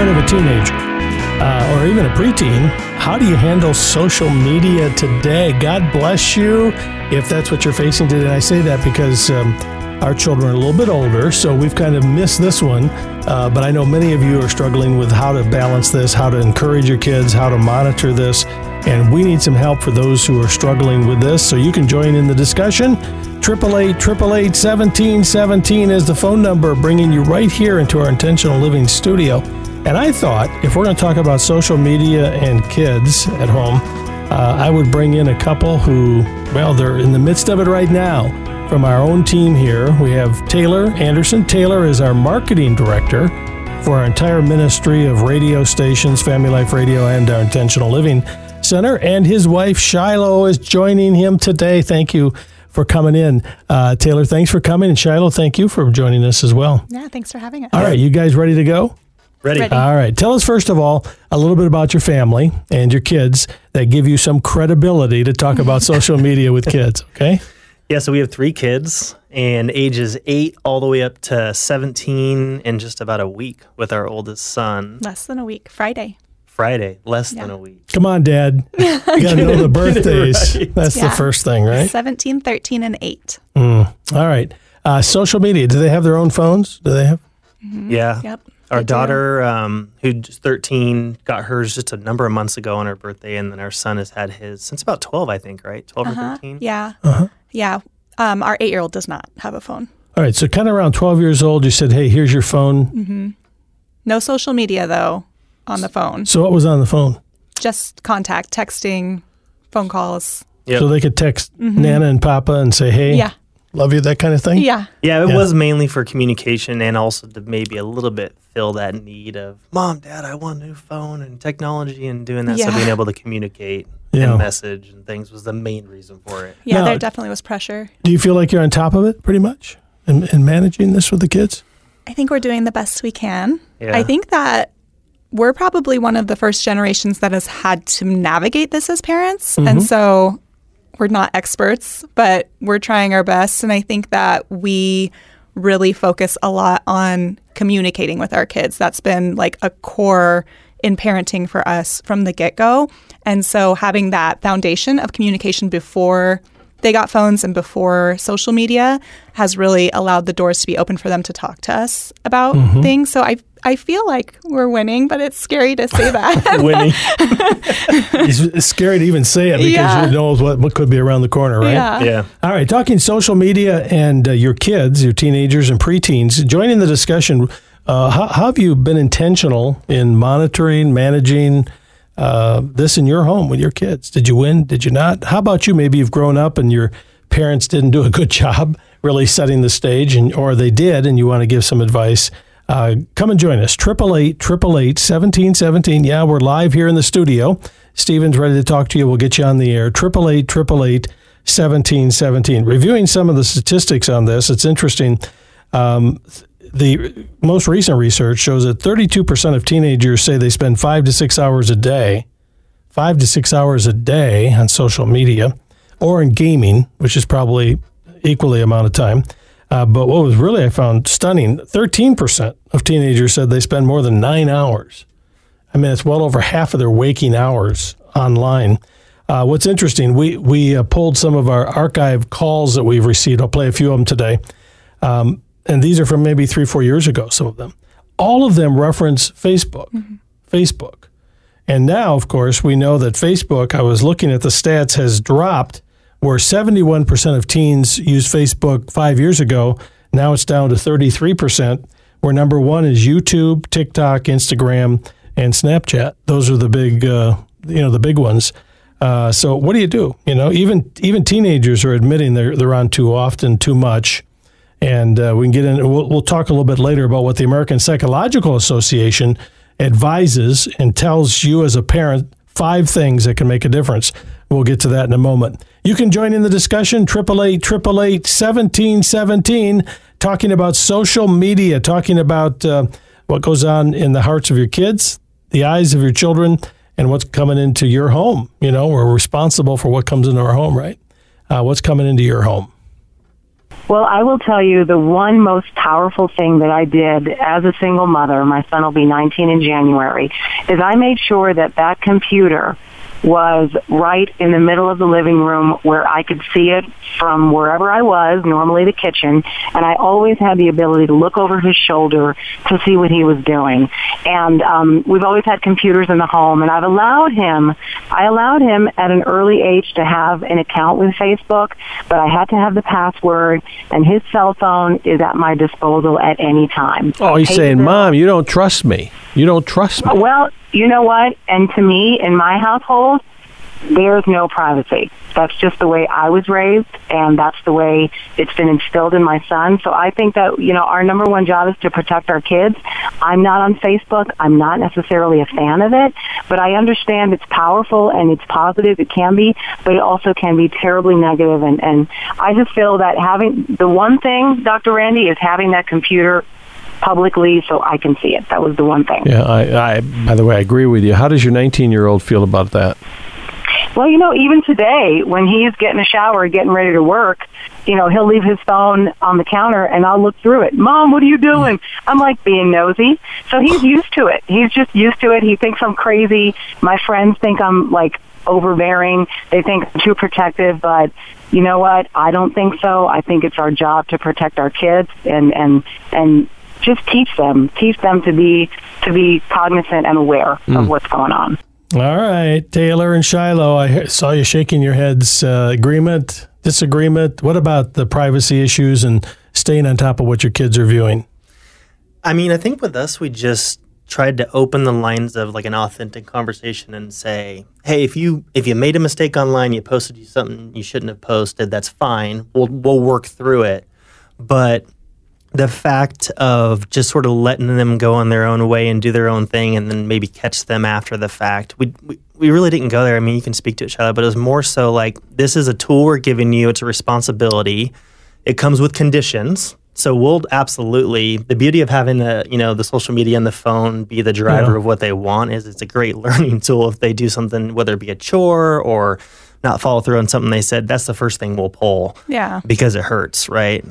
parent of a teenager or even a preteen, how do you handle social media today? God bless you if that's what you're facing today. And I say that because our children are a little bit older, so we've kind of missed this one. But I know many of you are struggling with how to balance this, how to encourage your kids, how to monitor this. And we need some help for those who are struggling with this. So you can join in the discussion. 888-888-1717 is the phone number, bringing you right here into our Intentional Living studio. And I thought if we're going to talk about social media and kids at home, I would bring in a couple who, well, they're in the midst of it right now. From our own team here, we have Taylor Anderson. Taylor is our marketing director for our entire ministry of radio stations, Family Life Radio, and our Intentional Living Center. And his wife, Shiloh, is joining him today. Thank you for coming in. Taylor, thanks for coming. And Shiloh, thank you for joining us as well. Yeah, thanks for having us. All right, you guys ready to go? Ready. All right. Tell us, first of all, a little bit about your family and your kids that give you some credibility to talk about social media with kids, okay? Yeah, so we have 3 kids, and ages 8 all the way up to 17 in just about a week with our oldest son. Less than a week. Friday. Less than a week. Come on, Dad. You got to know the birthdays. Right. That's the first thing, right? 17, 13, and 8. All right. Social media. Do they have their own phones? Do they have? Mm-hmm. Yeah. Yep. Our daughter, who's 13, got hers just a number of months ago on her birthday, and then our son has had his since about 12, I think, right? 12 or 13? Yeah. Yeah. Our 8-year-old does not have a phone. All right. So kind of around 12 years old, you said, hey, here's your phone. Mm-hmm. No social media, though, on the phone. So what was on the phone? Just contact, texting, phone calls. Yep. So they could text Nana and Papa and say, hey, Yeah. love you, that kind of thing? Yeah. Yeah, it was mainly for communication and also to maybe a little bit fill that need of, Mom, Dad, I want a new phone and technology and doing that. So Yeah. being able to communicate Yeah. and message and things was the main reason for it. Yeah, Now- there definitely was pressure. Do you feel like you're on top of it pretty much in managing this with the kids? I think we're doing the best we can. Yeah. I think that we're probably one of the first generations that has had to navigate this as parents. And so we're not experts, but we're trying our best. And I think that we really focus a lot on communicating with our kids. That's been like a core in parenting for us from the get-go. And so having that foundation of communication before they got phones and before social media has really allowed the doors to be open for them to talk to us about things. So I feel like we're winning, but it's scary to say that. Winning. It's scary to even say it because you know what could be around the corner, right? Yeah. All right, talking social media and your kids, your teenagers and preteens, join in the discussion. How have you been intentional in monitoring, managing this in your home with your kids? Did you win? Did you not? How about you? Maybe you've grown up and your parents didn't do a good job really setting the stage, or they did, and you want to give some advice. Come and join us. 888-888-1717. Yeah, we're live here in the studio. Stephen's ready to talk to you. We'll get you on the air. 888-888-1717. Reviewing some of the statistics on this, it's interesting. The most recent research shows that 32% of teenagers say they spend 5 to 6 hours a day, 5 to 6 hours a day on social media or in gaming, which is probably equally amount of time. But what was really, I found stunning, 13% of teenagers said they spend more than 9 hours. I mean, it's well over half of their waking hours online. What's interesting, we pulled some of our archive calls that we've received. I'll play a few of them today. And these are from maybe 3-4 years ago, some of them. All of them reference Facebook. Facebook. And now, of course, we know that Facebook, I was looking at the stats, has dropped where 71% of teens used Facebook 5 years ago. Now it's down to 33%, where number one is YouTube, TikTok, Instagram, and Snapchat. Those are the big, the big ones. So what do? Even teenagers are admitting they're on too often, too much. And we can get in. We'll talk a little bit later about what the American Psychological Association advises and tells you as a parent 5 things that can make a difference. We'll get to that in a moment. You can join in the discussion, 888-888-1717, talking about social media, talking about what goes on in the hearts of your kids, the eyes of your children, and what's coming into your home. We're responsible for what comes into our home, right? What's coming into your home? Well, I will tell you the one most powerful thing that I did as a single mother, my son will be 19 in January, is I made sure that that computer was right in the middle of the living room where I could see it from wherever I was, normally the kitchen, and I always had the ability to look over his shoulder to see what he was doing. And we've always had computers in the home, and I allowed him at an early age to have an account with Facebook, but I had to have the password, and his cell phone is at my disposal at any time. Oh, he's saying, Mom, you don't trust me. You don't trust me. Well, you know what? And to me, in my household, there's no privacy. That's just the way I was raised, and that's the way it's been instilled in my son. So I think that, our number one job is to protect our kids. I'm not on Facebook. I'm not necessarily a fan of it, but I understand it's powerful and it's positive. It can be, but it also can be terribly negative. And I just feel that having the one thing, Dr. Randy, is having that computer publicly so I can see it. That was the one thing. Yeah, I by the way, I agree with you. How does your 19-year-old feel about that? Well, even today, when he's getting a shower, getting ready to work, he'll leave his phone on the counter and I'll look through it. Mom, what are you doing? I'm like being nosy. So he's used to it. He's just used to it. He thinks I'm crazy. My friends think I'm like overbearing. They think I'm too protective, but you know what? I don't think so. I think it's our job to protect our kids and just teach them to be cognizant and aware of what's going on. All right, Taylor and Shiloh, I saw you shaking your heads. Agreement, disagreement? What about the privacy issues and staying on top of what your kids are viewing? I mean, I think with us, we just tried to open the lines of like an authentic conversation and say, hey, if you made a mistake online, you posted something you shouldn't have posted, that's fine. We'll work through it. But the fact of just sort of letting them go on their own way and do their own thing and then maybe catch them after the fact, we really didn't go there. I mean, you can speak to it, Shiloh, but it was more so like, this is a tool we're giving you. It's a responsibility. It comes with conditions. So we'll absolutely, the beauty of having the social media and the phone be the driver of what they want is it's a great learning tool. If they do something, whether it be a chore or not follow through on something they said, that's the first thing we'll pull. Yeah. Because it hurts, right?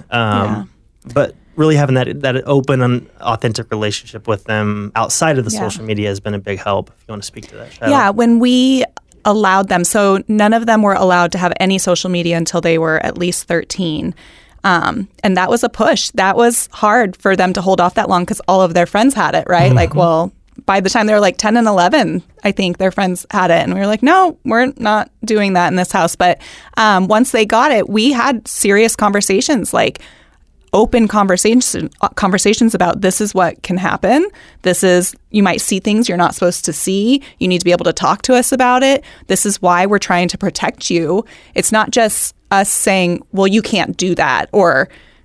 But really having that open and authentic relationship with them outside of the social media has been a big help. If you want to speak to that, Shiloh. Yeah, when we allowed them, so none of them were allowed to have any social media until they were at least 13. And that was a push. That was hard for them to hold off that long because all of their friends had it, right? Mm-hmm. By the time they were like 10 and 11, I think their friends had it. And we were like, no, we're not doing that in this house. But once they got it, we had serious conversations, like open conversations about this is what can happen. You might see things you're not supposed to see. You need to be able to talk to us about it. This is why we're trying to protect you. It's not just us saying, well, you can't do that, or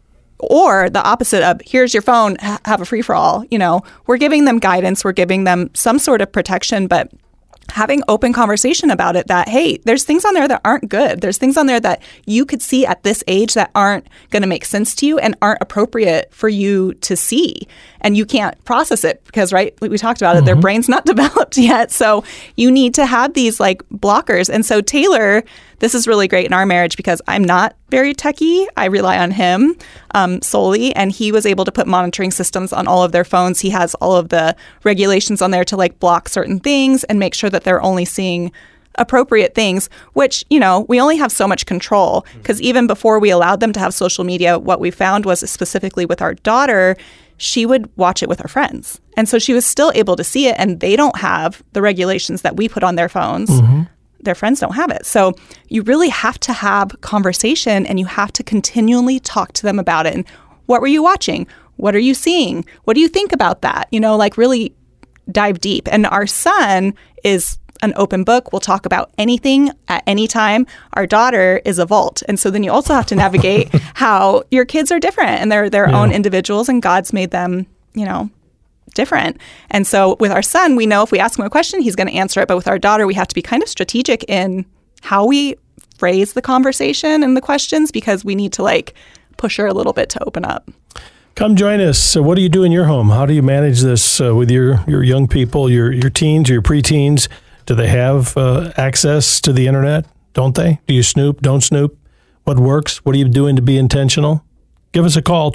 the opposite of here's your phone, have a free-for-all. We're giving them guidance. We're giving them some sort of protection, but having open conversation about it that, hey, there's things on there that aren't good. There's things on there that you could see at this age that aren't going to make sense to you and aren't appropriate for you to see. And you can't process it because, right, we talked about it, their brain's not developed yet. So you need to have these like blockers. And so Taylor, this is really great in our marriage because I'm not very techie. I rely on him solely. And he was able to put monitoring systems on all of their phones. He has all of the regulations on there to like block certain things and make sure that they're only seeing appropriate things, which, we only have so much control. Because even before we allowed them to have social media, what we found was specifically with our daughter, she would watch it with her friends. And so she was still able to see it, and they don't have the regulations that we put on their phones. Mm-hmm. Their friends don't have it. So you really have to have conversation, and you have to continually talk to them about it. And what were you watching? What are you seeing? What do you think about that? Really dive deep. And our son is an open book. We'll talk about anything at any time. Our daughter is a vault. And so then you also have to navigate how your kids are different and they're their own individuals, and God's made them, different. And so with our son, we know if we ask him a question, he's going to answer it. But with our daughter, we have to be kind of strategic in how we phrase the conversation and the questions because we need to push her a little bit to open up. Come join us. So what do you do in your home? How do you manage this with your young people, your teens, your preteens? Do they have access to the internet? Don't they? Do you snoop? Don't snoop? What works? What are you doing to be intentional? Give us a call.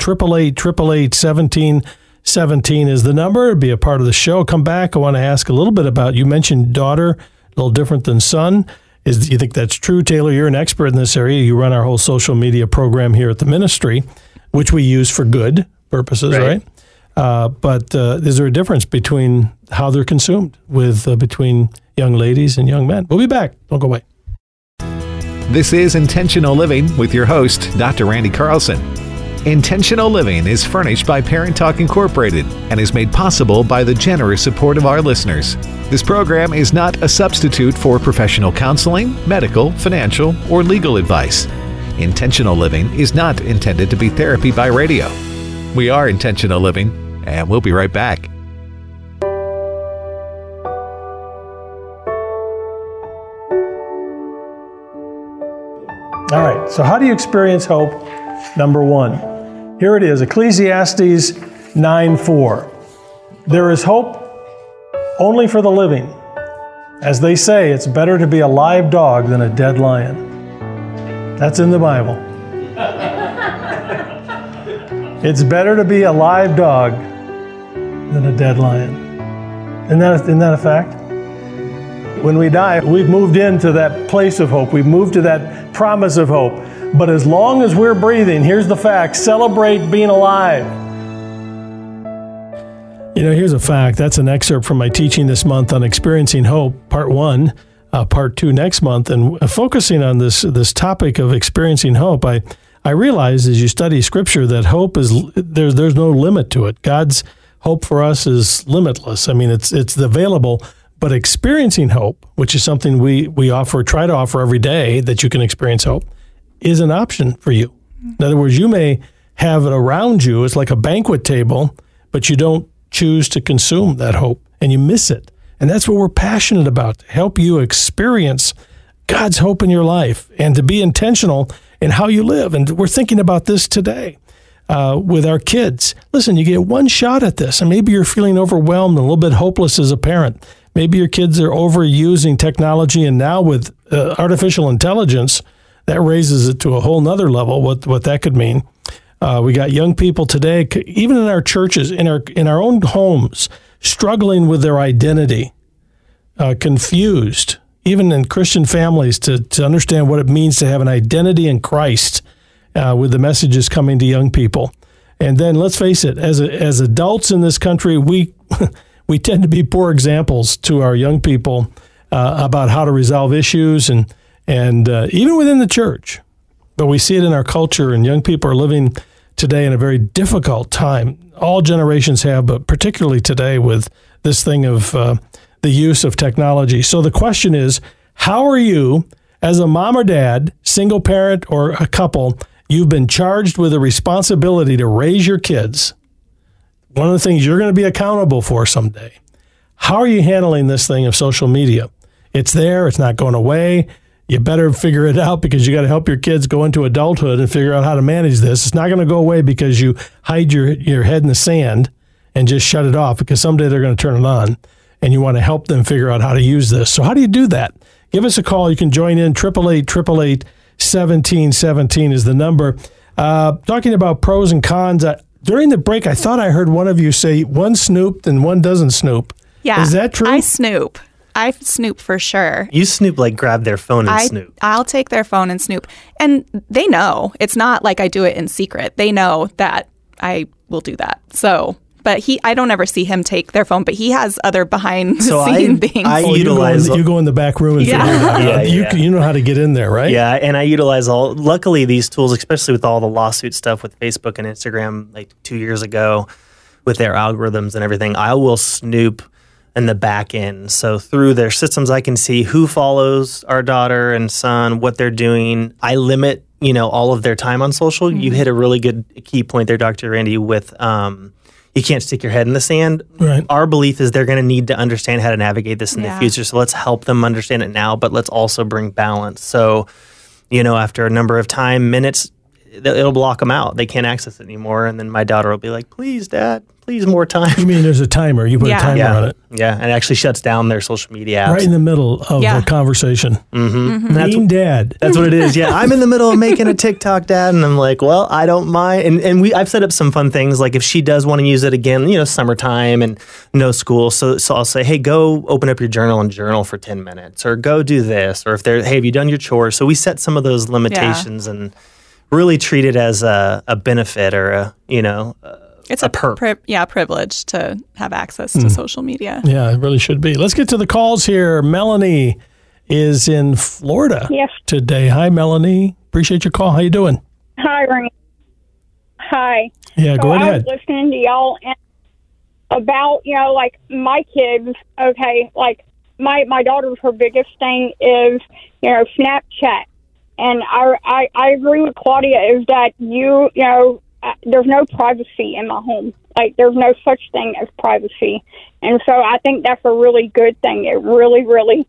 888-888-1717 is the number. Be a part of the show. Come back. I want to ask a little bit about, you mentioned daughter, a little different than son. Do you think that's true? Taylor, you're an expert in this area. You run our whole social media program here at the ministry, which we use for good purposes, right? But is there a difference between how they're consumed between young ladies and young men? We'll be back. Don't go away. This is Intentional Living with your host, Dr. Randy Carlson. Intentional Living is furnished by Parent Talk Incorporated and is made possible by the generous support of our listeners. This program is not a substitute for professional counseling, medical, financial, or legal advice. Intentional Living is not intended to be therapy by radio. We are Intentional Living, and we'll be right back. All right, so how do you experience hope? Number one, here it is, Ecclesiastes 9:4. There is hope only for the living. As they say, it's better to be a live dog than a dead lion. That's in the Bible. It's better to be a live dog than a dead lion. Isn't that a fact? When we die, we've moved into that place of hope. We've moved to that promise of hope. But as long as we're breathing, here's the fact, celebrate being alive. You know, here's a fact. That's an excerpt from my teaching this month on experiencing hope, part 1, part 2 next month. And focusing on this topic of experiencing hope, I realized as you study Scripture that hope is, there's no limit to it. God's hope for us is limitless. I mean, it's available. But experiencing hope, which is something we try to offer every day, that you can experience hope, is an option for you. In other words, you may have it around you. It's like a banquet table, but you don't choose to consume that hope, and you miss it. And that's what we're passionate about, to help you experience God's hope in your life and to be intentional in how you live. And we're thinking about this today with our kids. Listen, you get one shot at this, and maybe you're feeling overwhelmed and a little bit hopeless as a parent. Maybe your kids are overusing technology, and now with artificial intelligence, that raises it to a whole nother level, what that could mean. We got young people today, even in our churches, in our own homes, struggling with their identity, confused, even in Christian families, to understand what it means to have an identity in Christ with the messages coming to young people. And then let's face it, as adults in this country, we tend to be poor examples to our young people about how to resolve issues and even within the church. But we see it in our culture, and young people are living today in a very difficult time. All generations have, but particularly today with this thing of the use of technology. So the question is, how are you, as a mom or dad, single parent or a couple, you've been charged with a responsibility to raise your kids. One of the things you're going to be accountable for someday. How are you handling this thing of social media? It's there. It's not going away. You better figure it out, because you got to help your kids go into adulthood and figure out how to manage this. It's not going to go away because you hide your head in the sand and just shut it off, because someday they're going to turn it on, and you want to help them figure out how to use this. So how do you do that? Give us a call. You can join in. 888-888-1717 is the number. Talking about pros and cons. During the break, I thought I heard one of you say one snooped and one doesn't snoop. Yeah. Is that true? I snoop for sure. You snoop, like grab their phone and snoop. I'll take their phone and snoop. And they know. It's not like I do it in secret. They know that I will do that. So, but I don't ever see him take their phone, but he has other behind the scene things. I utilize. You go in the back room and figure it out. You know how to get in there, right? Yeah, and I utilize luckily these tools, especially with all the lawsuit stuff with Facebook and Instagram, like 2 years ago, with their algorithms and everything. I will snoop in the back end. So through their systems, I can see who follows our daughter and son, what they're doing. I limit, all of their time on social. Mm-hmm. You hit a really good key point there, Dr. Randy, with you can't stick your head in the sand. Right. Our belief is they're going to need to understand how to navigate this in the future. So let's help them understand it now, but let's also bring balance. So, after a number of minutes, it'll block them out. They can't access it anymore. And then my daughter will be like, please, Dad, please more time. You mean there's a timer? You put a timer on it. Yeah, and it actually shuts down their social media apps. Right in the middle of a conversation. Mean Dad. That's what it is. Yeah, I'm in the middle of making a TikTok, Dad, and I'm like, well, I don't mind. And I've set up some fun things, like if she does want to use it again, summertime and no school. So I'll say, hey, go open up your journal and journal for 10 minutes, or go do this, or if hey, have you done your chores? So we set some of those limitations and really treat it as a benefit or it's a perk. Privilege to have access to social media. Yeah, it really should be. Let's get to the calls here. Melanie is in Florida today. Hi, Melanie. Appreciate your call. How you doing? Hi, Randy. Hi. Yeah, go ahead. I was listening to y'all and about, like my kids, okay, like my daughter's, her biggest thing is, Snapchat. And I agree with Claudia is that there's no privacy in my home. Like, there's no such thing as privacy. And so I think that's a really good thing. It really, really,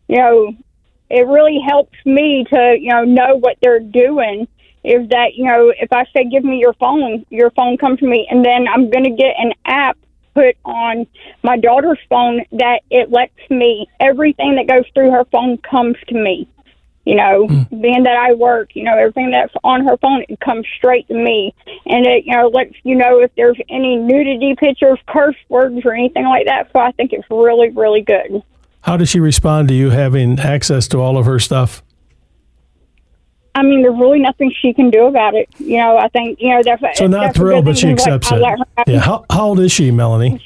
it really helps me to, know what they're doing. Is that, if I say, give me your phone comes to me. And then I'm going to get an app put on my daughter's phone that it lets me, everything that goes through her phone comes to me. Being that I work, everything that's on her phone, it comes straight to me. And it, lets you know if there's any nudity pictures, curse words, or anything like that. So I think it's really, really good. How does she respond to you having access to all of her stuff? I mean, there's really nothing she can do about it. I think, that's... So not thrilled, but she accepts it. Yeah. How old is she, Melanie?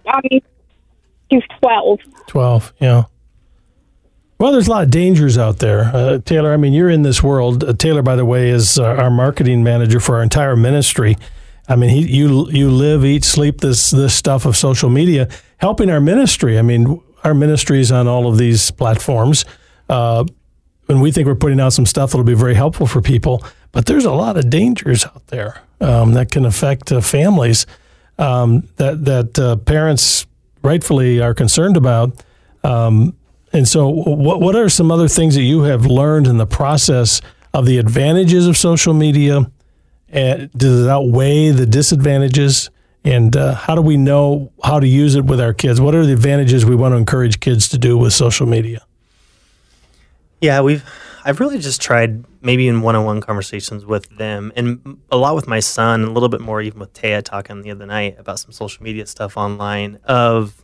She's 12. 12, yeah. Well, there's a lot of dangers out there. Taylor, I mean, you're in this world. Taylor, by the way, is our marketing manager for our entire ministry. I mean, you live, eat, sleep this stuff of social media, helping our ministry. I mean, our ministry is on all of these platforms. And we think we're putting out some stuff that'll be very helpful for people. But there's a lot of dangers out there that can affect families that parents rightfully are concerned about. And so what are some other things that you have learned in the process of the advantages of social media? Does it outweigh the disadvantages? And how do we know how to use it with our kids? What are the advantages we want to encourage kids to do with social media? Yeah, I've really just tried maybe in one-on-one conversations with them, and a lot with my son, and a little bit more even with Taya talking the other night about some social media stuff online, of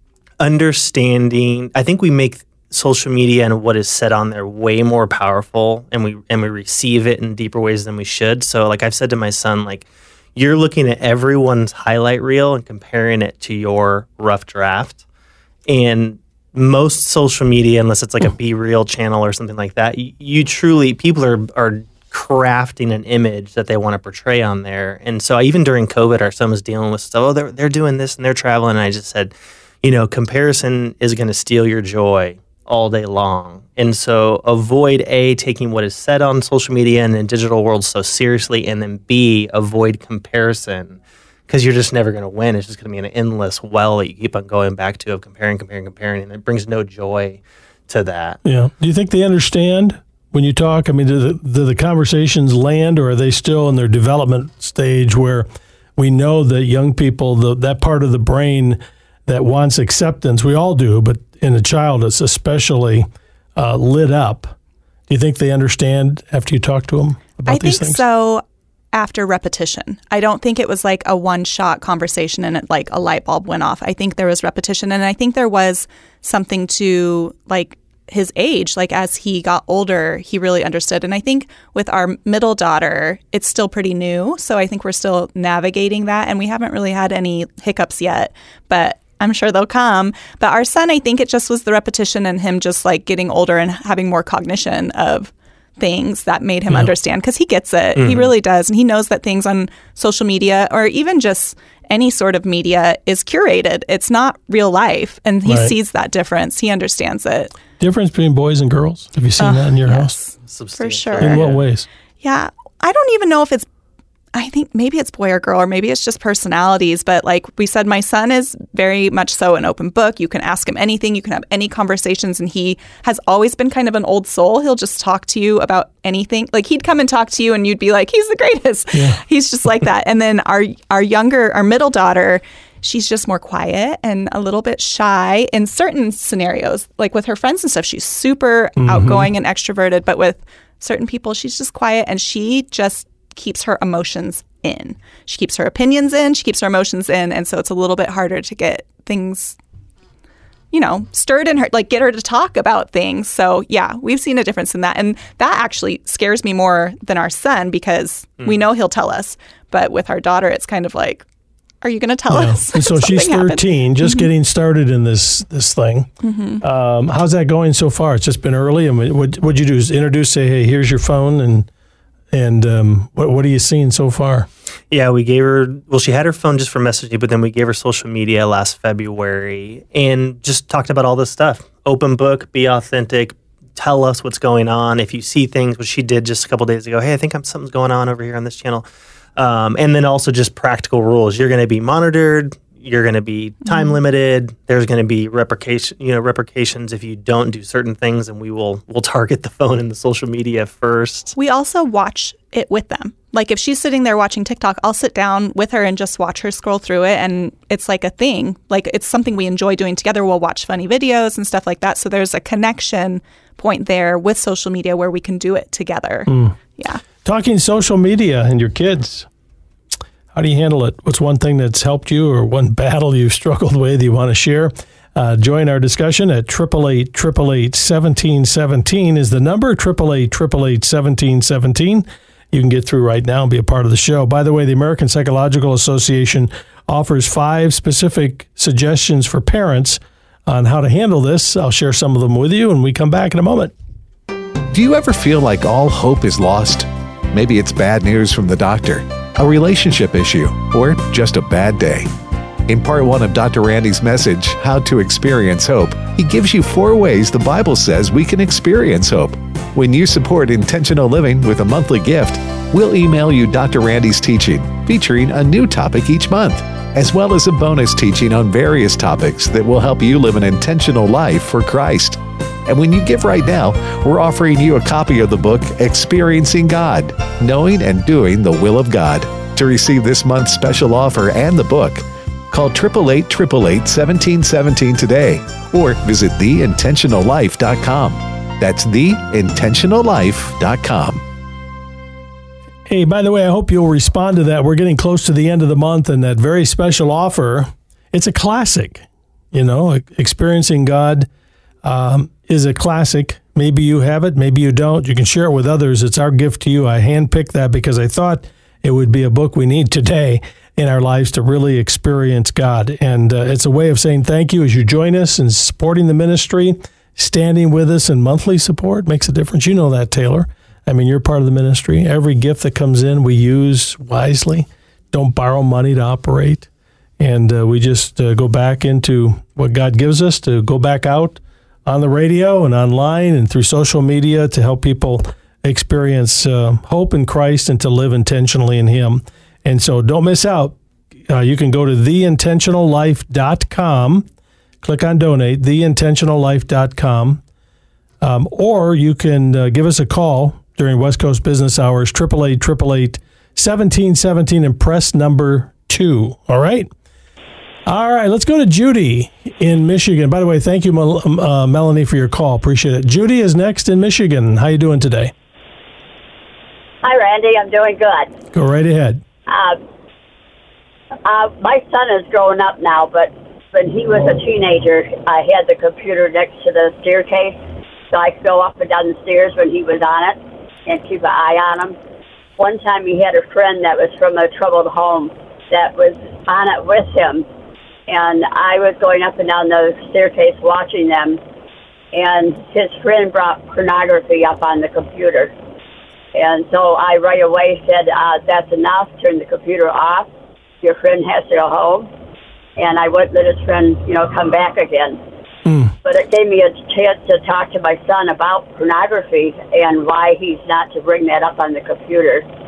understanding. I think we make social media and what is said on there way more powerful, and we receive it in deeper ways than we should. So like I've said to my son, like, you're looking at everyone's highlight reel and comparing it to your rough draft. And most social media, unless it's like a Be Real channel or something like that, you truly, people are crafting an image that they want to portray on there. And so even during COVID, our son was dealing with stuff. Oh, they're doing this and they're traveling. And I just said, comparison is going to steal your joy all day long. And so avoid taking what is said on social media and in the digital world so seriously, and then B, avoid comparison, because you're just never going to win. It's just going to be an endless well that you keep on going back to of comparing, and it brings no joy to that. Yeah. Do you think they understand when you talk? I mean, do the conversations land, or are they still in their development stage where we know that young people, that part of the brain that wants acceptance, we all do, but in a child it's especially lit up. Do you think they understand after you talk to them about these things? I think so. After repetition. I don't think it was like a one-shot conversation and it, like a light bulb went off. I think there was repetition, and I think there was something to like his age. Like as he got older, he really understood. And I think with our middle daughter, it's still pretty new. So I think we're still navigating that, and we haven't really had any hiccups yet, but I'm sure they'll come. But our son, I think it just was the repetition and him just like getting older and having more cognition of things that made him understand, because he gets it. Mm-hmm. He really does. And he knows that things on social media, or even just any sort of media, is curated. It's not real life. And he sees that difference. He understands it. Difference between boys and girls? Have you seen that in your house? For sure. In what ways? Yeah. I don't even know if it's I think maybe it's boy or girl, or maybe it's just personalities. But like we said, my son is very much so an open book. You can ask him anything. You can have any conversations. And he has always been kind of an old soul. He'll just talk to you about anything. Like he'd come and talk to you and you'd be like, he's the greatest. Yeah. He's just like that. And then our middle daughter, she's just more quiet and a little bit shy in certain scenarios. Like with her friends and stuff, she's super outgoing and extroverted. But with certain people, she's just quiet, and she just keeps her emotions in. She keeps her opinions in. She keeps her emotions in. And so it's a little bit harder to get things, stirred in her, like get her to talk about things. So yeah, we've seen a difference in that. And that actually scares me more than our son, because we know he'll tell us. But with our daughter, it's kind of like, are you going to tell us? And so she's 13, just getting started in this thing. How's that going so far? It's just been early. And what'd you do? Is introduce, say, hey, here's your phone, and what are you seeing so far? Yeah, we gave her, she had her phone just for messaging, but then we gave her social media last February and just talked about all this stuff. Open book, be authentic, tell us what's going on. If you see things, which she did just a couple days ago, hey, I think something's going on over here on this channel. And then also just practical rules. You're going to be monitored. You're going to be time limited. There's going to be repercussions if you don't do certain things, and we'll target the phone and the social media first. We also watch it with them. Like if she's sitting there watching TikTok, I'll sit down with her and just watch her scroll through it, and it's like a thing. Like it's something we enjoy doing together. We'll watch funny videos and stuff like that. So there's a connection point there with social media where we can do it together. Yeah. Talking social media and your kids, how do you handle it? What's one thing that's helped you, or one battle you've struggled with you want to share? Join our discussion at 888-888-1717 is the number, 888-888-1717. You can get through right now and be a part of the show. By the way, the American Psychological Association offers 5 specific suggestions for parents on how to handle this. I'll share some of them with you when we come back in a moment. Do you ever feel like all hope is lost? Maybe it's bad news from the doctor, a relationship issue, or just a bad day. In part 1 of Dr. Randy's message, How to Experience Hope, he gives you 4 ways the Bible says we can experience hope. When you support Intentional Living with a monthly gift, we'll email you Dr. Randy's teaching, featuring a new topic each month, as well as a bonus teaching on various topics that will help you live an intentional life for Christ. And when you give right now, we're offering you a copy of the book, Experiencing God, Knowing and Doing the Will of God. To receive this month's special offer and the book, call 888-888-1717 today, or visit theintentionallife.com. That's theintentionallife.com. Hey, by the way, I hope you'll respond to that. We're getting close to the end of the month, and that very special offer, it's a classic. Experiencing God is a classic. Maybe you have it, maybe you don't. You can share it with others. It's our gift to you. I handpicked that because I thought it would be a book we need today in our lives to really experience God. And it's a way of saying thank you as you join us in supporting the ministry, standing with us in monthly support. Makes a difference. You know that, Taylor. I mean, you're part of the ministry. Every gift that comes in, we use wisely. Don't borrow money to operate. And we just go back into what God gives us to go back out on the radio and online and through social media to help people experience hope in Christ and to live intentionally in Him. And so don't miss out. You can go to theintentionallife.com, click on donate, theintentionallife.com, or you can give us a call during West Coast business hours, 888-888-1717, and press number 2. All right? All right, let's go to Judy in Michigan. By the way, thank you, Melanie, for your call. Appreciate it. Judy is next in Michigan. How you doing today? Hi, Randy. I'm doing good. Go right ahead. My son is growing up now, but when he was a teenager, I had the computer next to the staircase, so I could go up and down the stairs when he was on it and keep an eye on him. One time he had a friend that was from a troubled home that was on it with him, and I was going up and down the staircase watching them, and his friend brought pornography up on the computer. And so I right away said, that's enough, turn the computer off. Your friend has to go home. And I wouldn't let his friend, come back again. But it gave me a chance to talk to my son about pornography and why he's not to bring that up on the computer.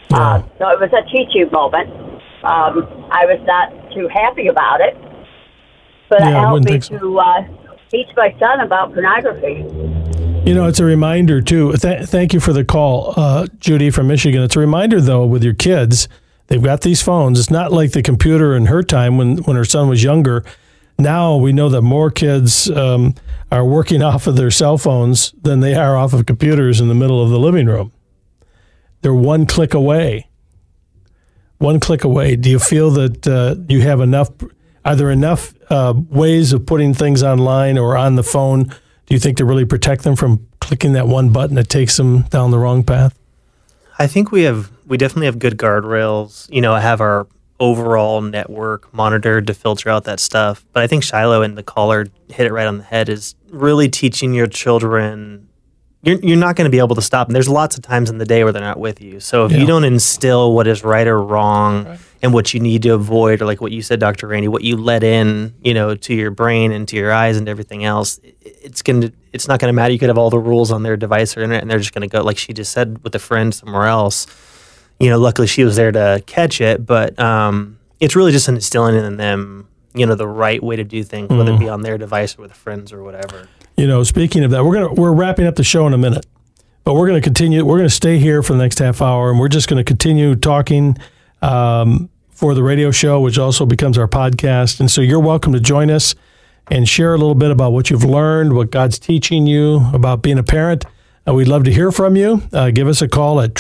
So it was a teaching moment. I was not too happy about it, but it helped me to teach my son about pornography. It's a reminder, too. Thank you for the call, Judy from Michigan. It's a reminder, though, with your kids, they've got these phones. It's not like the computer in her time when her son was younger. Now we know that more kids are working off of their cell phones than they are off of computers in the middle of the living room. They're one click away. One click away. Do you feel that you have enough? Are there enough ways of putting things online or on the phone, do you think, to really protect them from clicking that one button that takes them down the wrong path? I think we definitely have good guardrails. Have our overall network monitored to filter out that stuff. But I think Shiloh and the caller hit it right on the head, is really teaching your children. You're not going to be able to stop them. There's lots of times in the day where they're not with you. So if you don't instill what is right or wrong and what you need to avoid, or like what you said, Dr. Randy, what you let in, to your brain and to your eyes and everything else, it's not going to matter. You could have all the rules on their device or internet, and they're just going to go, like she just said, with a friend somewhere else. Luckily she was there to catch it, but it's really just instilling in them, the right way to do things, whether it be on their device or with friends or whatever. Speaking of that, we're wrapping up the show in a minute, but we're going to continue. We're going to stay here for the next half hour, and we're just going to continue talking for the radio show, which also becomes our podcast. And so you're welcome to join us and share a little bit about what you've learned, what God's teaching you about being a parent. We'd love to hear from you. Give us a call at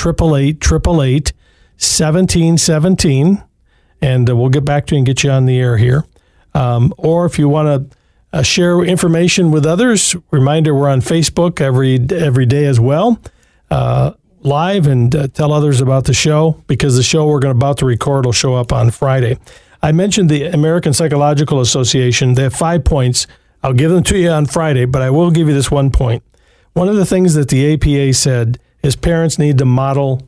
888-888-1717, and we'll get back to you and get you on the air here. Or if you want to share information with others, reminder, we're on Facebook every day as well, live, and tell others about the show, because the show we're about to record will show up on Friday. I mentioned the American Psychological Association. They have 5 points. I'll give them to you on Friday, but I will give you this one point. One of the things that the APA said is parents need to model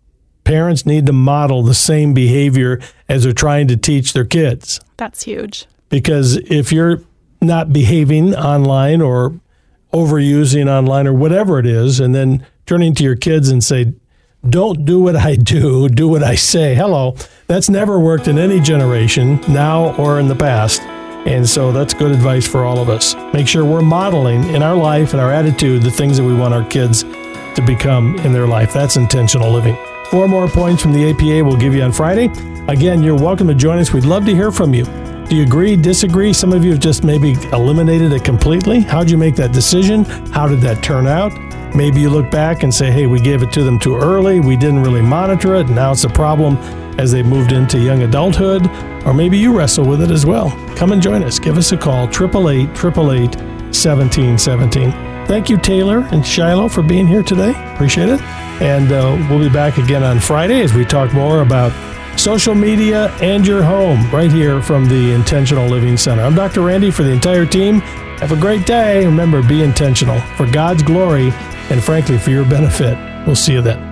the same behavior as they're trying to teach their kids. That's huge. Because if you're not behaving online or overusing online or whatever it is, and then turning to your kids and say, don't do what I do what I say. Hello. That's never worked in any generation, now or in the past. And so that's good advice for all of us. Make sure we're modeling in our life and our attitude the things that we want our kids to become in their life. That's intentional living. 4 more points from the APA we'll give you on Friday. Again, you're welcome to join us. We'd love to hear from you. Do you agree, disagree? Some of you have just maybe eliminated it completely. How'd you make that decision? How did that turn out? Maybe you look back and say, hey, we gave it to them too early. We didn't really monitor it. And now it's a problem as they moved into young adulthood. Or maybe you wrestle with it as well. Come and join us. Give us a call, 888-888-1717. Thank you, Taylor and Shiloh, for being here today. Appreciate it. And we'll be back again on Friday as we talk more about social media and your home right here from the Intentional Living Center. I'm Dr. Randy for the entire team. Have a great day. Remember, be intentional for God's glory and, frankly, for your benefit. We'll see you then.